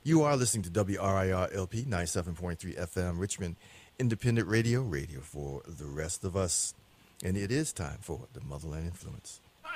You are listening to WRIR LP 97.3 FM Richmond Independent Radio, radio for the rest of us. And it is time for the Motherland Influence.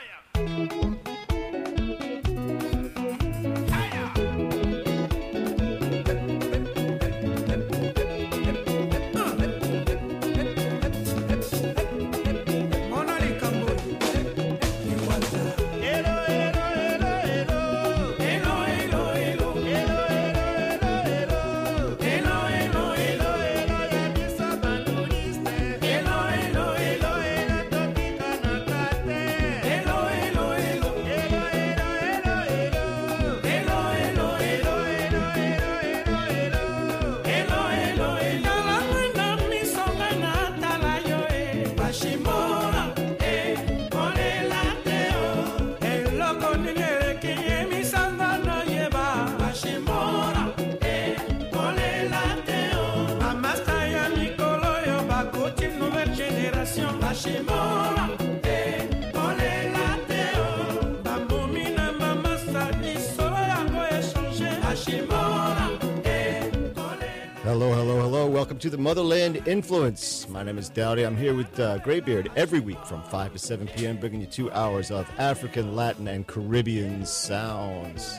Hello, hello, hello. Welcome to the Motherland Influence. My name is Dowdy. I'm here with Graybeard every week from 5 to 7 p.m., bringing you 2 hours of African, Latin, and Caribbean sounds.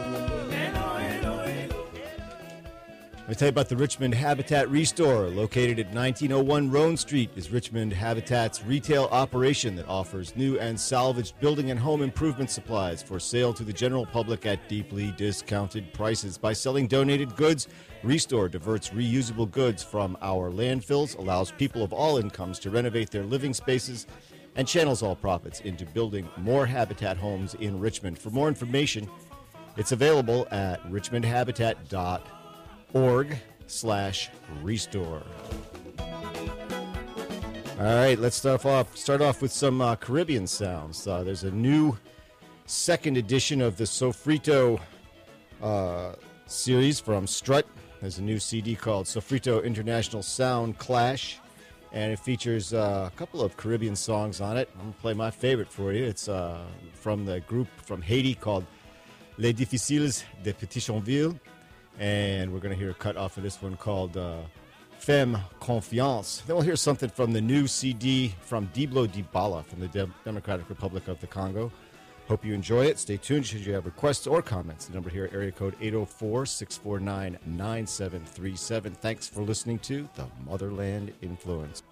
Let me tell you about the Richmond Habitat Restore. Located at 1901 Roan Street is Richmond Habitat's retail operation that offers new and salvaged building and home improvement supplies for sale to the general public at deeply discounted prices. By selling donated goods, Restore diverts reusable goods from our landfills, allows people of all incomes to renovate their living spaces, and channels all profits into building more Habitat homes in Richmond. For more information, it's available at richmondhabitat.org/restore. All right, let's start off with some Caribbean sounds. There's a new second edition of the Sofrito series from Strut. There's a new CD called Sofrito International Sound Clash, and it features a couple of Caribbean songs on it. I'm going to play my favorite for you. It's from the group from Haiti called Les Difficiles de Pétionville, and we're going to hear a cut off of this one called Femme Confiance. Then we'll hear something from the new CD from Diblo Dibala from the Democratic Republic of the Congo. Hope you enjoy it. Stay tuned should you have requests or comments. The number here, area code 804-649-9737. Thanks for listening to the Motherland Influence.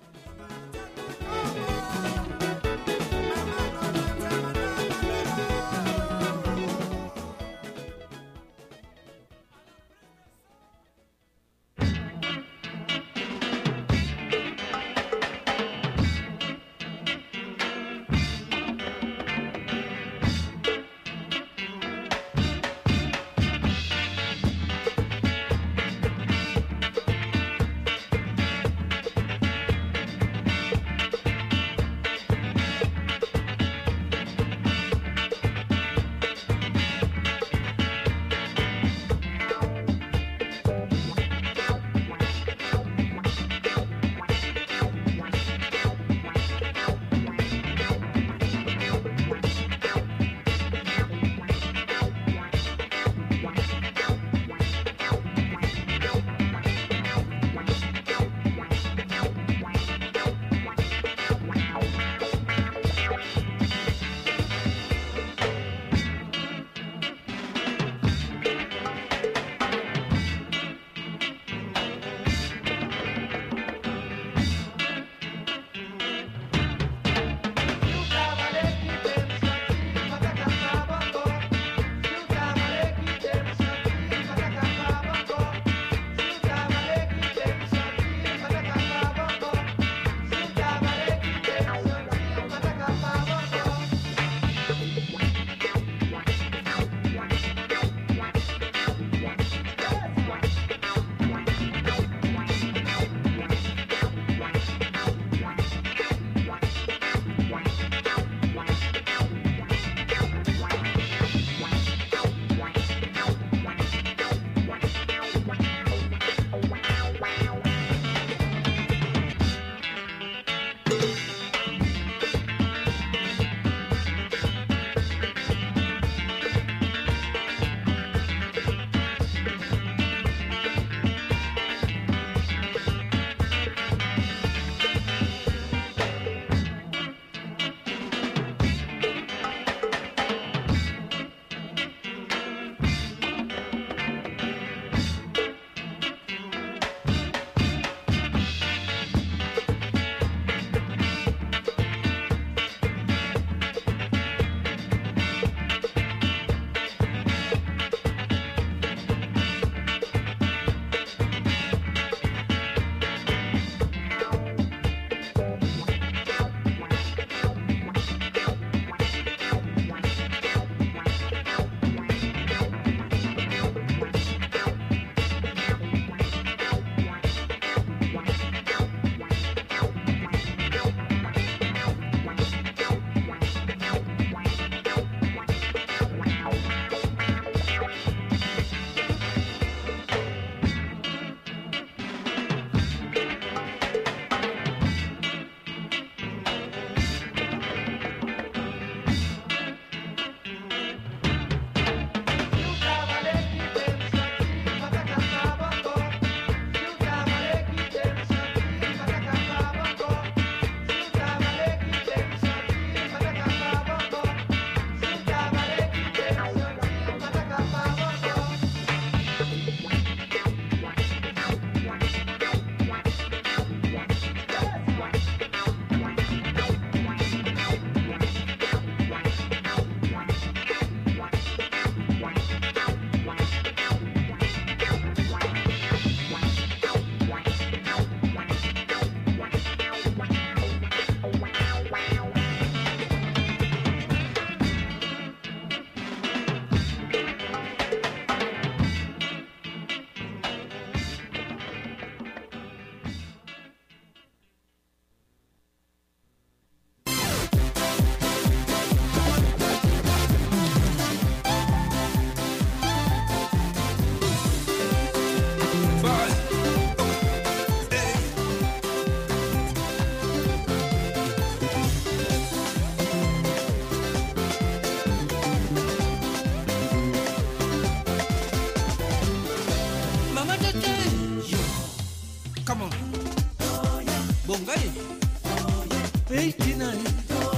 Bongai. Peitinai.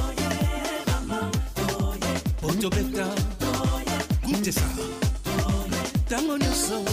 Otobeta. Gutesa. Tango nyoso.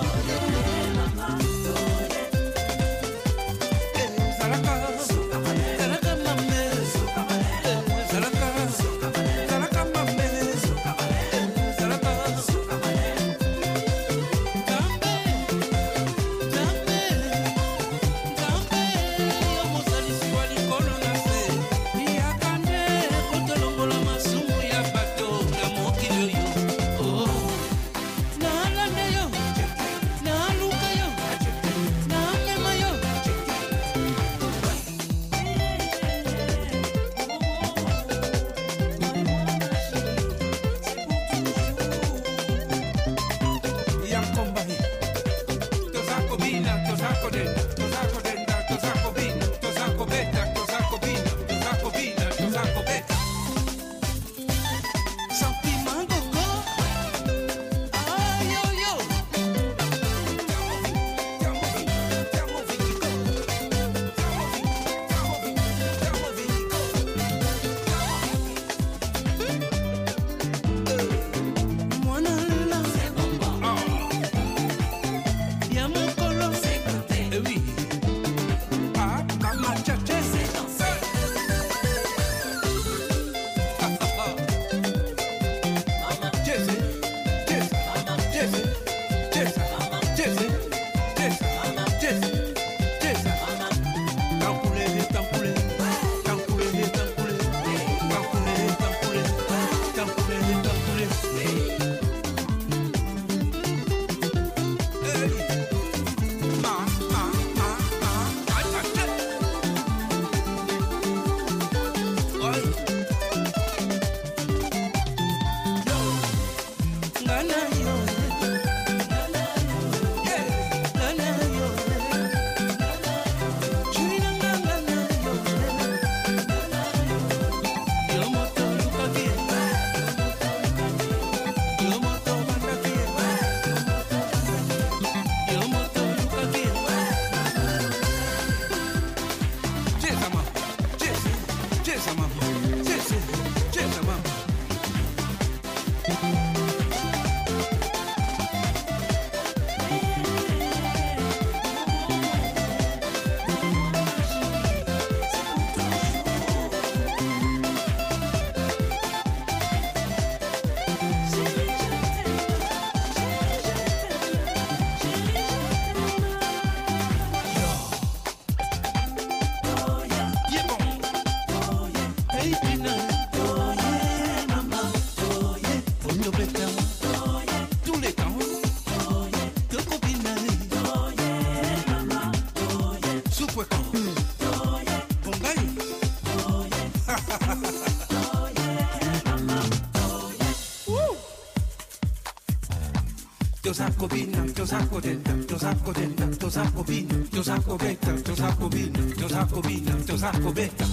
Josakobina, Josakobina, Josakobina, Josakobina, Josakobeta, Josakobina, Josakobina, Josakobeta.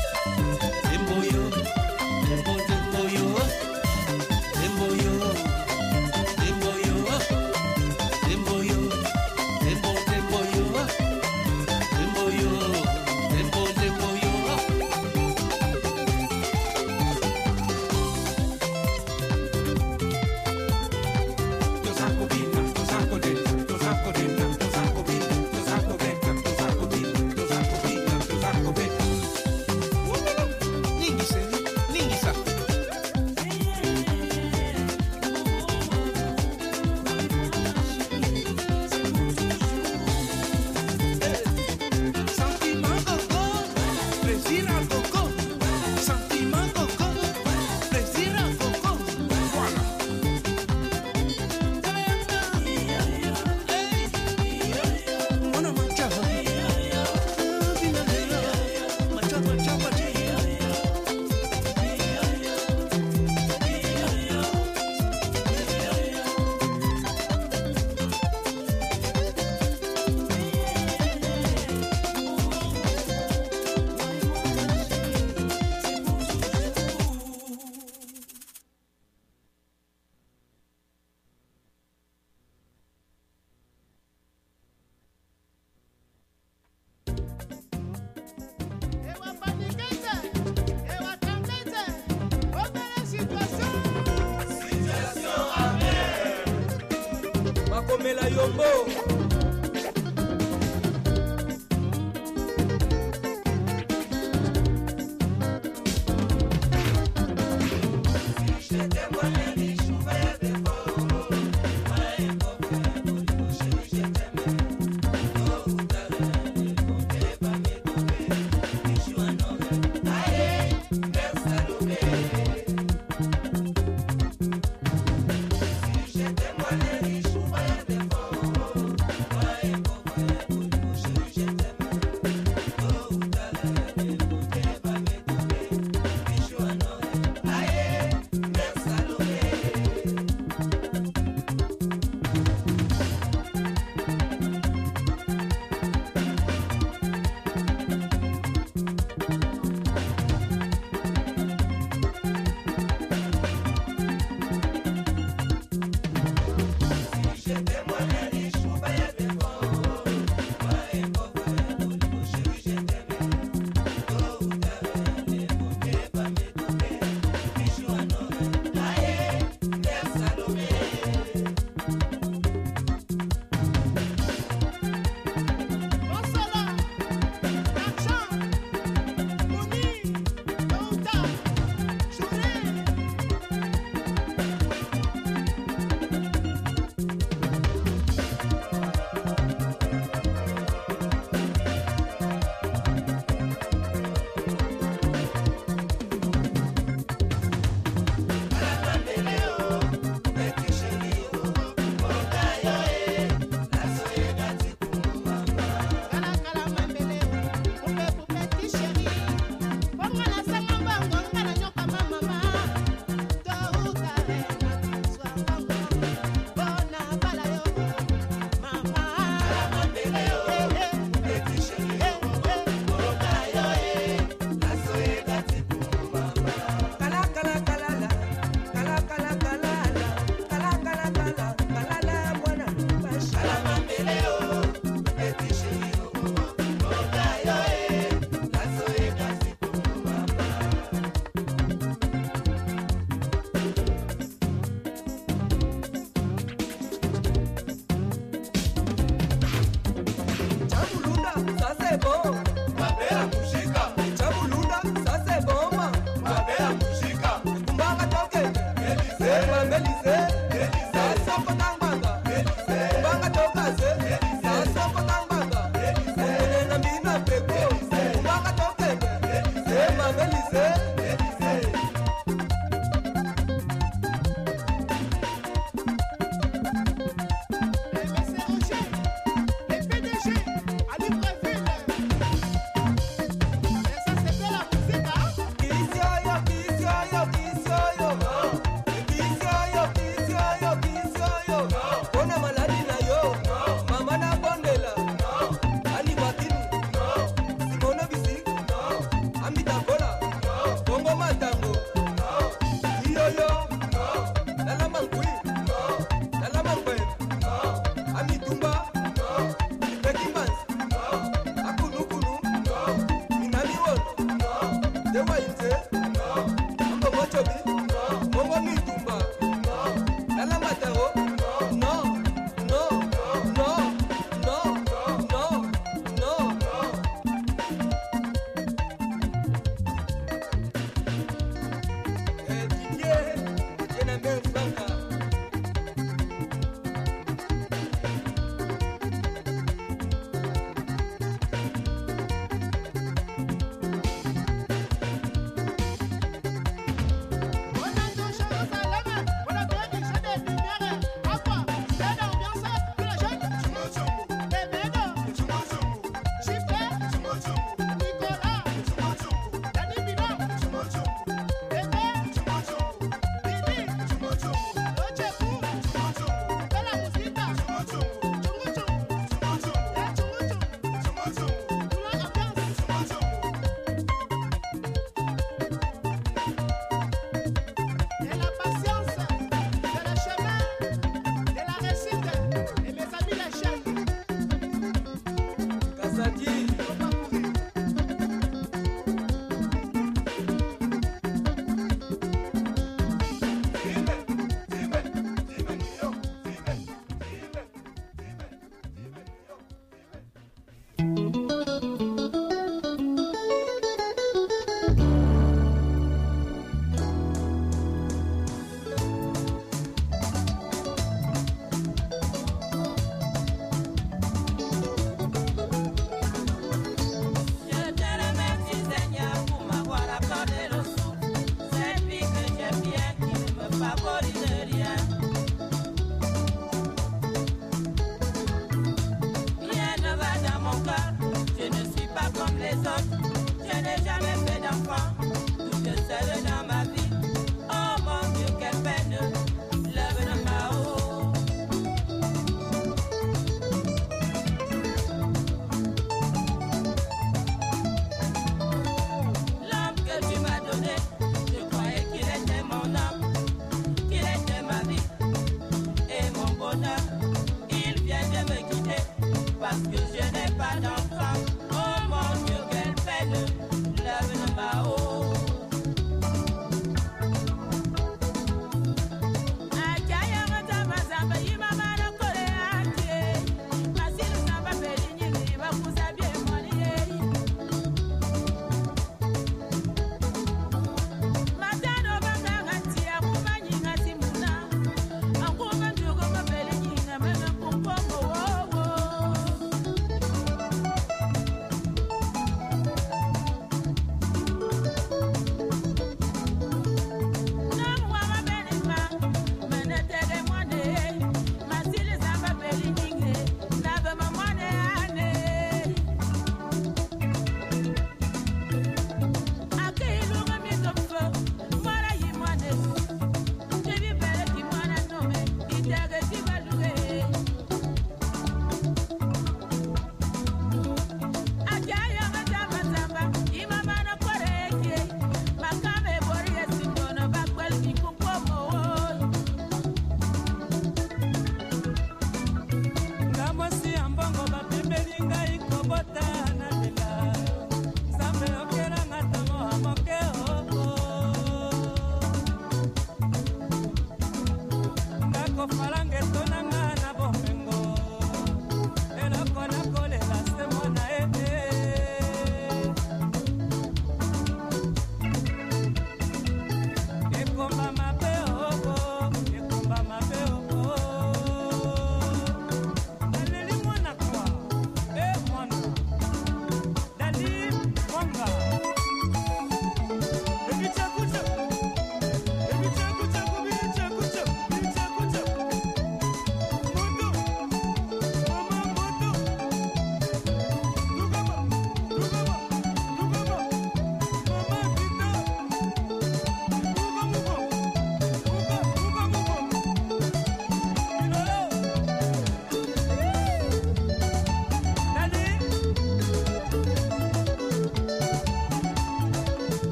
Emboyo, emboyo, emboyo, emboyo, emboyo, emboyo, emboyo, emboyo, emboyo. komela yombo.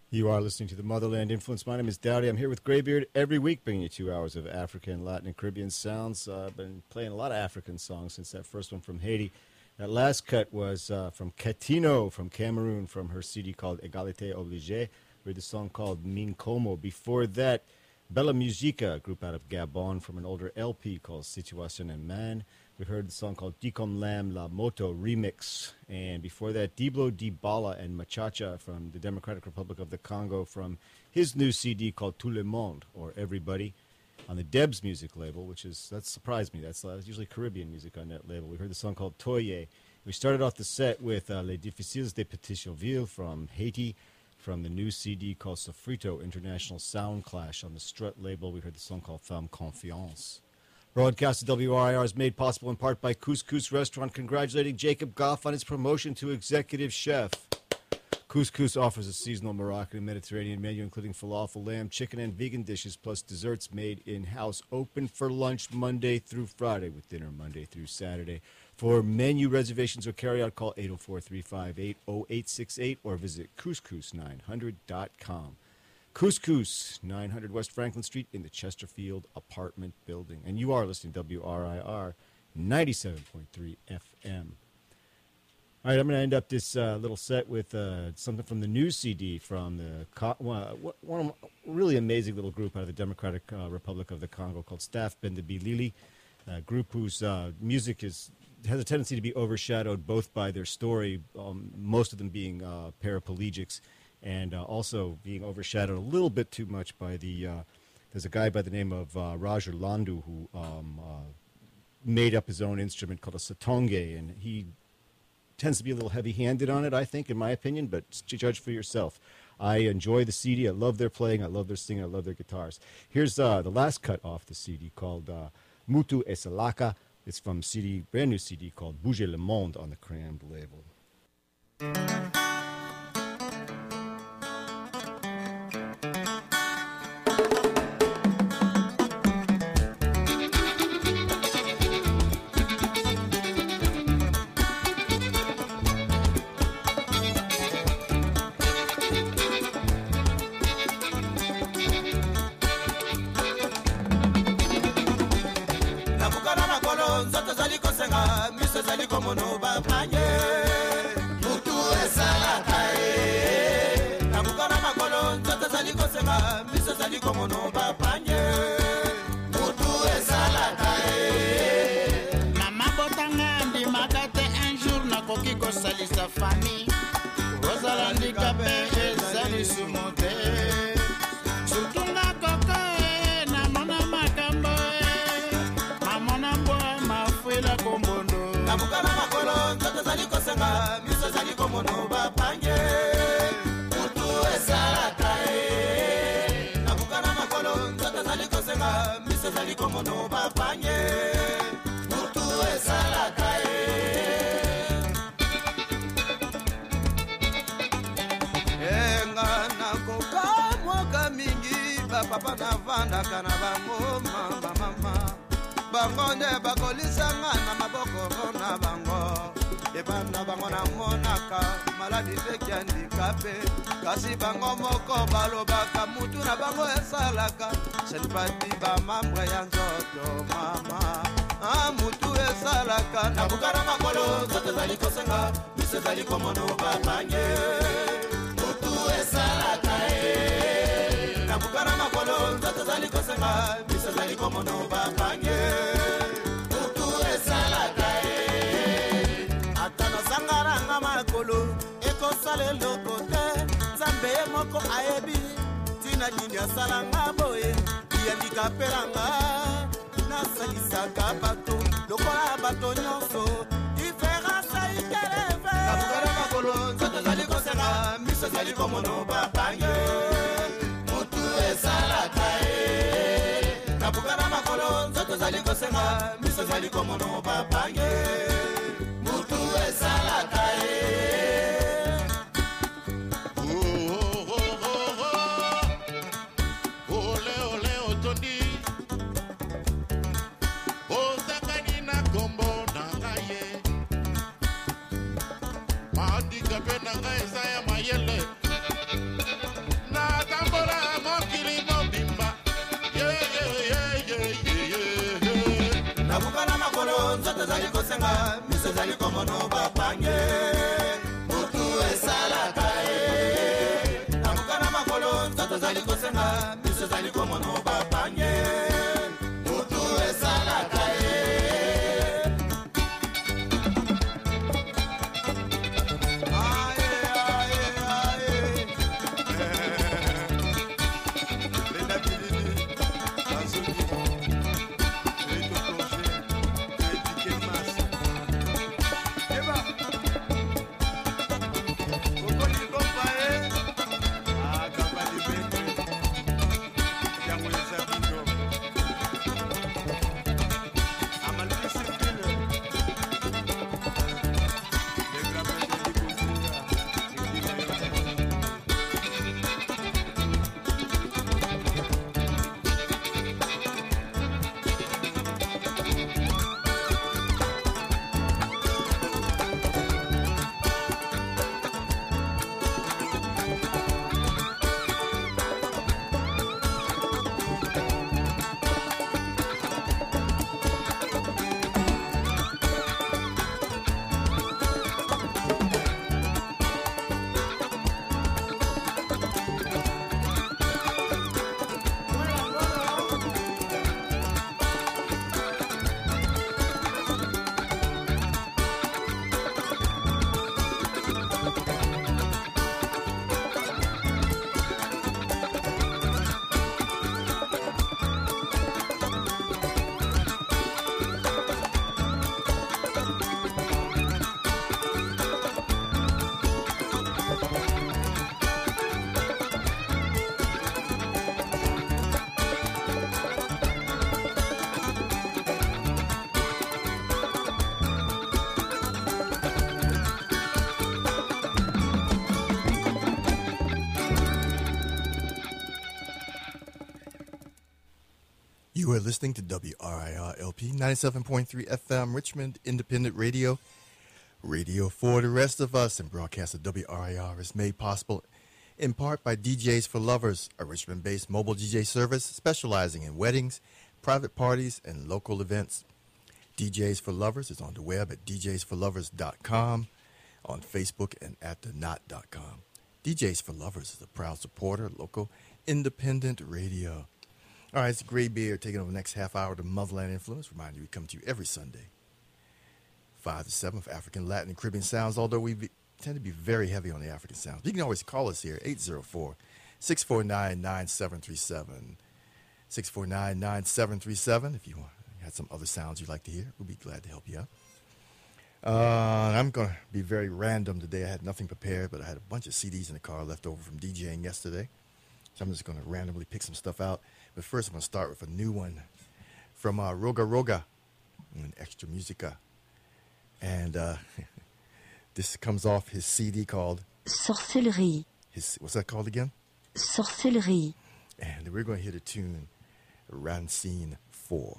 You are listening to the Motherland Influence. My name is Dowdy. I'm here with Graybeard every week, bringing you 2 hours of African, Latin, and Caribbean sounds. I've been playing a lot of African songs since that first one from Haiti. That last cut was from Ketino from Cameroon, from her CD called Égalité Obligée. We heard the song called Minkomo. Before that, Bella Musica, a group out of Gabon, from an older LP called Situation and Man. We heard the song called Dikom Lam La Moto Remix. And before that, Diblo Dibala and Machacha from the Democratic Republic of the Congo, from his new CD called Tout le Monde, or Everybody, on the Debs music label, that surprised me. That's usually Caribbean music on that label. We heard the song called Toye. We started off the set with Les Difficiles de Pétionville from Haiti, from the new CD called Sofrito, International Sound Clash on the Strut label. We heard the song called Femme Confiance. Broadcast to WRIR is made possible in part by Couscous Restaurant, congratulating Jacob Goff on his promotion to executive chef. Couscous offers a seasonal Moroccan and Mediterranean menu, including falafel, lamb, chicken, and vegan dishes, plus desserts made in-house. Open for lunch Monday through Friday, with dinner Monday through Saturday. For menu reservations or carryout, call 804-358-0868 or visit couscous900.com. Couscous, 900 West Franklin Street in the Chesterfield apartment building. And you are listening to WRIR 97.3 FM. All right, I'm going to end up this little set with something from the new CD from the one of a really amazing little group out of the Democratic Republic of the Congo called Staff Bendebilili, a group whose music has a tendency to be overshadowed both by their story, most of them being paraplegics, and also being overshadowed a little bit too much by there's a guy by the name of Roger Landu who made up his own instrument called a satonge, and he tends to be a little heavy-handed on it, I think, in my opinion, but judge for yourself. I enjoy the CD. I love their playing. I love their singing. I love their guitars. Here's the last cut off the CD called Mutu Esalaka. It's from brand new CD called Bouger le Monde on the Crammed label. Papa na vanda kana bango mama bango ne bakolisanga na maboko na bango ebanda bango na monaka maladi feki handicapé kasi bango moko balobaka mutu na bango esalaka selipati ba mambre ya nzoto mama mutu esalaka na bukana makolo zote zali kosenga mise zali komono babanye mutu esalaka Bukara makolo nzoto zali kosenga bisa zali komono babanye mutu esalaka atana sangara nga makolo ekosale lokote nzambe moko ayebi tina nini asalanga boye yandika pelanga nasalisaka bato lokola bato nyonso diferensa ikeleve Bukara makolo nzoto zali kosenga bisa zali komono babanye Kabukara makolo nzoto zali kosenga miso zali komono babanye mutu esalaka ole ole otondi ozakani na kombo na ngaye mandi kape na ngaye saya mayele nzoto ezali kosenga miso ezali komono bapange mutu esalaka ye na mokana makolo nzoto ezali kosenga miso ezali komono bapange mutu esalaka ye You are listening to WRIR LP 97.3 FM Richmond Independent Radio. Radio for the rest of us, and broadcast of WRIR is made possible in part by DJs for Lovers, a Richmond-based mobile DJ service specializing in weddings, private parties, and local events. DJs for Lovers is on the web at djsforlovers.com, on Facebook, and at thenot.com. DJs for Lovers is a proud supporter of local independent radio. All right, it's Gray Beard taking over the next half hour of Motherland Influence. Remind you, we come to you every Sunday, 5 to 7 for African, Latin, and Caribbean sounds, although we tend to be very heavy on the African sounds. You can always call us here, 804-649-9737. 649-9737. If you had some other sounds you'd like to hear, we'll be glad to help you out. I'm going to be very random today. I had nothing prepared, but I had a bunch of CDs in the car left over from DJing yesterday. So I'm just going to randomly pick some stuff out. But first, I'm going to start with a new one from Roga Roga and Extra Musica. And this comes off his CD called Sorcellerie. What's that called again? Sorcellerie. And we're going to hear the tune Rancine 4.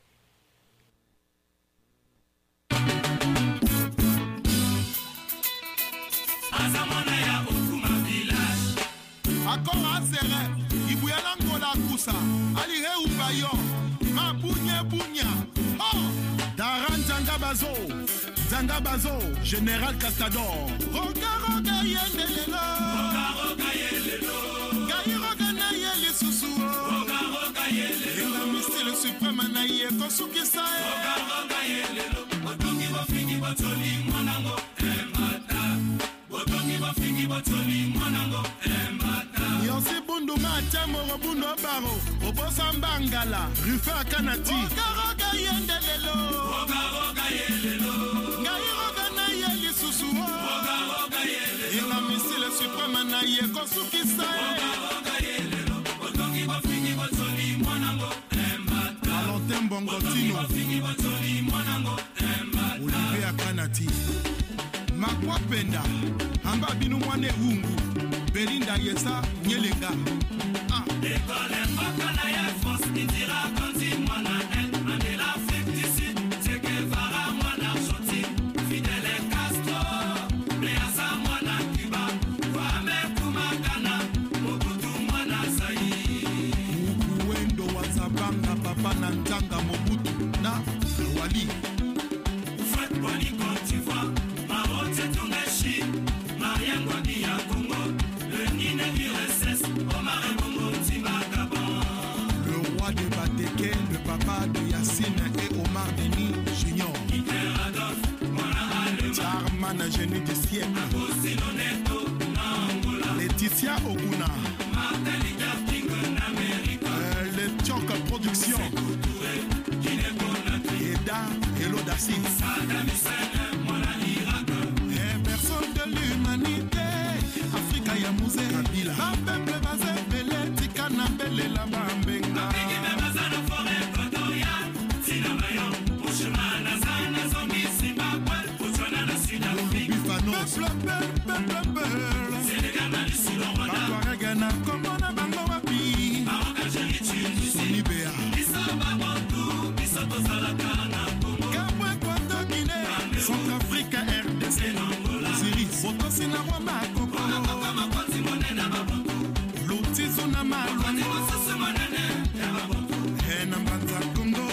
Akora sere, ibuyala ngola kusa, alihe ubayo, ma bunya bunya. Oh, Daran Zangabazo, Général Castador. Roga roga yendelelo, roga yelelo, gai roga na yele susu, roga yelelo. La mystère suprême na ye kosukisa, roga yelelo. Botongi bofingi botoli mwanango emata, botongi bofingi botoli mwanango emata. Yonsi bundu mata moro bundo baro, obosa mbangala, rufe akanati. Roga yendelelo, roga yelelo. Ngai roga na yeli susu, roga yelelo. La mystère suprême na ye kosukisa, roga yelelo. Botongi bofingi botoli mwanango emata. Valentin Bongotino, bofingi botoli mwanango emata. Olivier Akanati, Makwapenda, Amba binu mwane hungu, Belinda Yesa, Nyelenga. Ekole mbakana ya force, nitira kanzi mwana Mandela 56, Che Guevara mwana Argentine, Fidel Castro, Leasa mwana Cuba, Kwame Kumagana, Mobutu mwana Zaire. Ukuwendo wa Zabanga, Papa Nantanga Mobutu, na Wali. Génie du siècle. Laetitia Oguna. Les Tchoka Productions. Eda Hello Dassi. Personne de l'humanité. Africa Yamouze Kabila. Un peuple basé belé. Tikana belé la bambenga. Centrafrique RDC Ziri Boto Sinawa Makoko Lotizo na Malwango Hena Mbanza Congo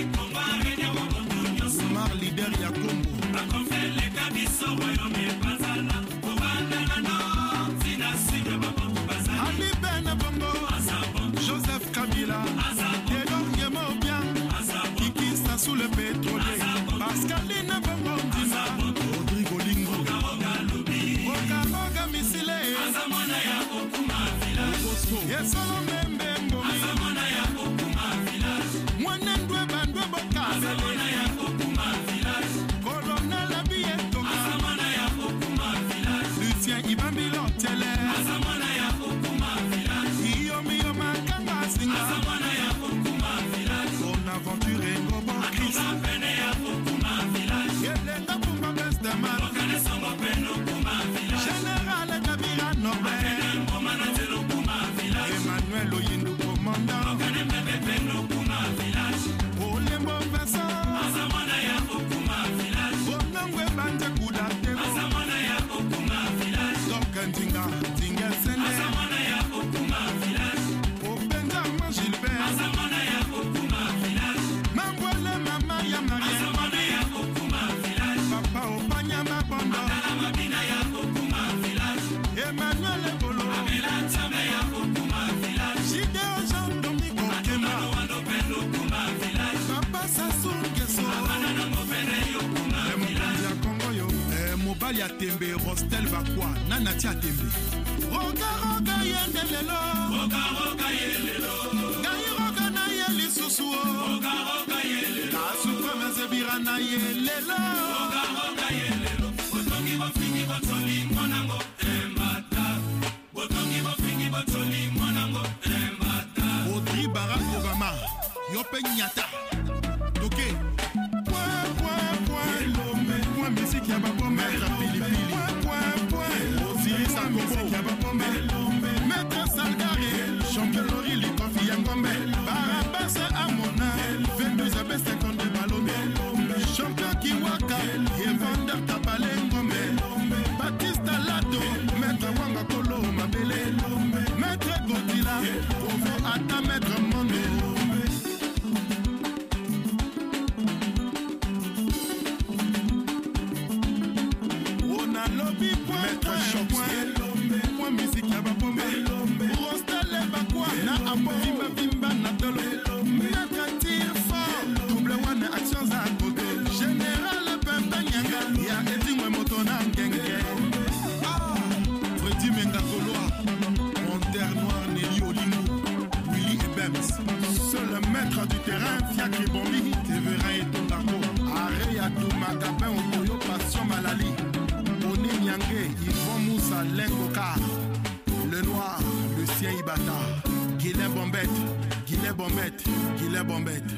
Smart leader ya Congo Ali Ben Bongo Joseph Kabila Theodore Yemobian Kiki Sassou le pétrolier Pascaline Bongo Ndima Rodrigo Lingo Okaroga Misile Yesolo Membe Mwanendwe Bandwe Bokabele Colonel Abietoka Lucien Ibambilo Tele Iyomiyo Makanga Singa Son aventure Ngobo Chris Yelenga Pumba Bestaman Général Kabila Nobel Emmanuel Oyindu Commandant Olembo Vincent Bonangwe Bande Koudate Dokantinga Tinga Sene Obenjamin Gilbert Mangwele Mama Yamarie Papa Opanya Mabondo Emmanuel Bolo Jideo Jean Dominique Okema Papa Sassou Nguesso Mokonzi ya Congo yo Mobali ya Tembe Rostel Bakwa Nana Tia Tembe Roga Roga Yende Lelo Gai Roga na Yeli Susu Kasuko Mezebira na Yelelo Audrey Barack Obama Yope Nyata Toke Point musique ya babo Maître Pilipili Osiris Akobo Maître Salgari Champion Lori Likofi Yangombe Barabas Amona 22 abe 52 Balombe Champion Kiwaka Evander Tapale Ngombe Batista Lato Maître Wanga Kolo Mabele Maître Godila Ovo Ata Maître Monde Lobby Maître Choc Point musique ya bapombe Rostel Bakwa Na Ambo Vimba Vimba na Tolo Maître Tire Fort Double One Action za côté Général Pembe Nyanga Ya Edingwe Motona Ngenge Freddy Menga Koloa Monter Noir Nelly Olingo Willy Ebems Seul le maître du terrain Fiacre Bombi Tevera et Tondako Arrêt Yatou Magapin Okoyo Passion Malali Nyangé, Yvon Moussa, Lengoka, Le Noir, Lucien Ibata, Guilain Bombette, Guilain Bombette, Guilain Bombette.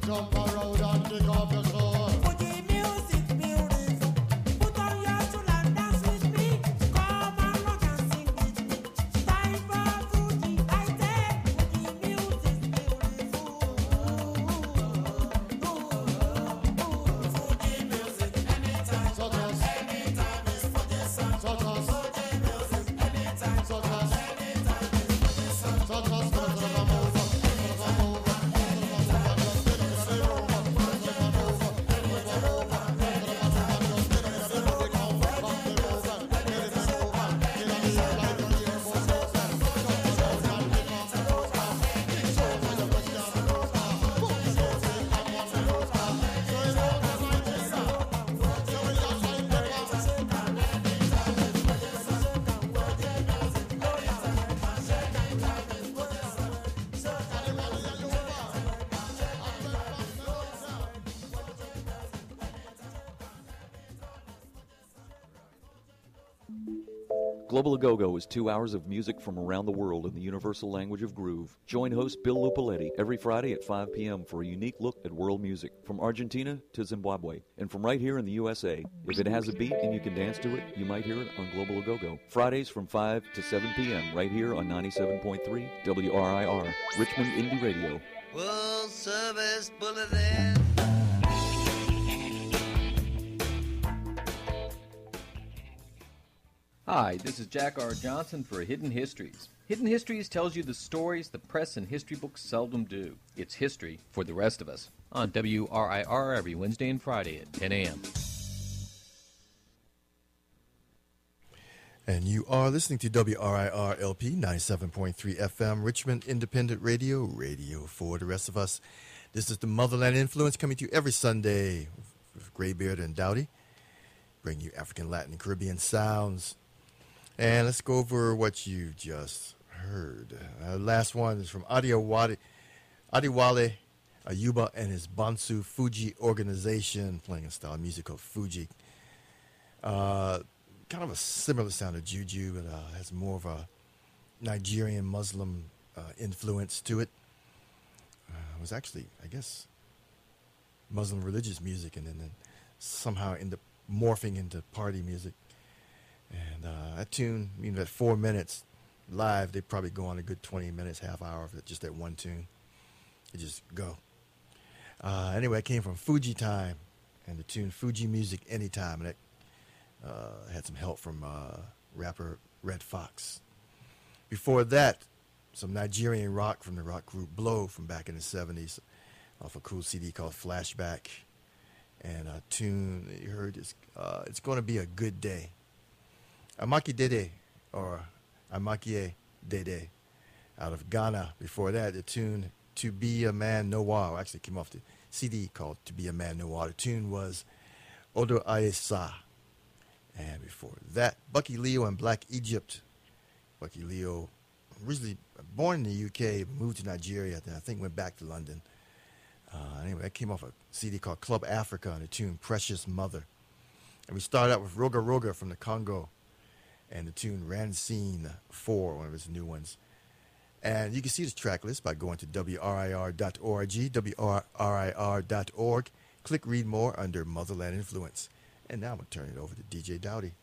jump around and kick off your shoes. Global A-Go-Go is 2 hours of music from around the world in the universal language of groove. Join host Bill Lupoletti every Friday at 5 p.m. for a unique look at world music, from Argentina to Zimbabwe, and from right here in the USA. If it has a beat and you can dance to it, you might hear it on Global A-Go-Go. Fridays from 5 to 7 p.m. right here on 97.3 WRIR, Richmond Indie Radio. Full service bulletin. Hi, this is Jack R. Johnson for Hidden Histories. Hidden Histories tells you the stories the press and history books seldom do. It's history for the rest of us on WRIR every Wednesday and Friday at 10 a.m. And you are listening to WRIR LP 97.3 FM, Richmond Independent Radio, radio for the rest of us. This is the Motherland Influence coming to you every Sunday with Graybeard and Dowdy. Bring you African, Latin, and Caribbean sounds. And let's go over what you just heard. Last one is from Adiwale Ayuba and his Bansu Fuji organization, playing a style of music called Fuji. Kind of a similar sound to Juju, but has more of a Nigerian Muslim influence to it. It was actually, I guess, Muslim religious music, and then somehow ended up morphing into party music. And that tune, at 4 minutes live, they probably go on a good 20 minutes, half hour of it, just that one tune. They just go. Anyway, it came from Fuji Time and the tune Fuji Music Anytime. And it had some help from rapper Red Fox. Before that, some Nigerian rock from the rock group Blow from back in the 70s off a cool CD called Flashback. And a tune that you heard is It's Gonna Be a Good Day. Amaki Dede, or Amakie Dede, out of Ghana. Before that, the tune To Be a Man Noir actually came off the CD called To Be a Man Noir. The tune was Odo Aesa. And before that, Bucky Leo and Black Egypt. Bucky Leo, originally born in the UK, moved to Nigeria, then I think went back to London. Anyway, that came off a CD called Club Africa and the tune Precious Mother. And we started out with Roga Roga from the Congo and the tune Rancine 4, one of his new ones. And you can see this track list by going to WRIR.org, WRIR.org. Click Read More under Motherland Influence. And now I'm going to turn it over to DJ Dowdy.